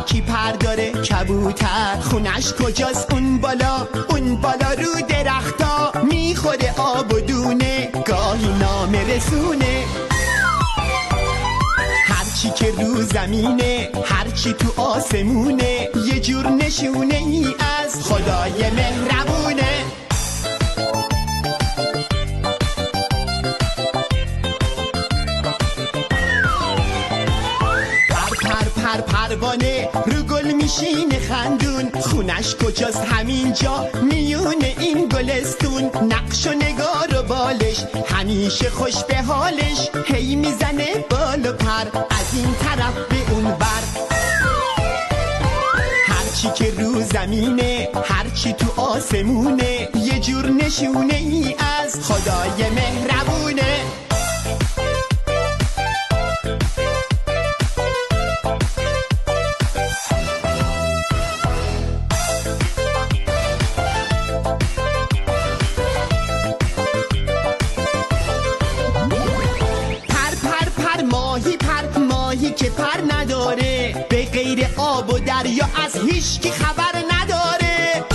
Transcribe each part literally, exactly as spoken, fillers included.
کی پر داره؟ کبوتر. خونش کجاست؟ اون بالا، اون بالا رو درختا. میخوره آب و دونه، گاهی نامه رسونه. هرچی که رو زمینه، هرچی تو آسمونه، یه جور نشونه ای از خدای مهربونه. پر پروانه رو گل میشینه خندون. خونش کجاست؟ همینجا میون این گلستون. نقش و نگار و بالش همیشه خوش به حالش. هی میزنه بال و پر از این طرف به اون بر. هرچی که رو زمینه، هرچی تو آسمونه، یه جور نشونه ای از خدای مهربونه. ماهی پر، ماهی که پر نداره، به غیر آب و دریا از هیچ کی خبر نداره.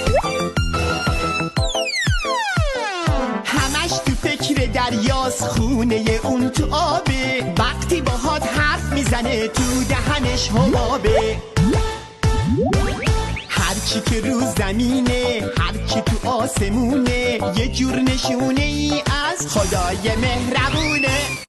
همش تو فکر دریاست، خونه اون تو آبه. وقتی باهات حرف میزنه تو دهنش حبابه. هرچی که رو زمینه، هرچی تو آسمونه، یه جور نشونه ای از خدای مهربونه.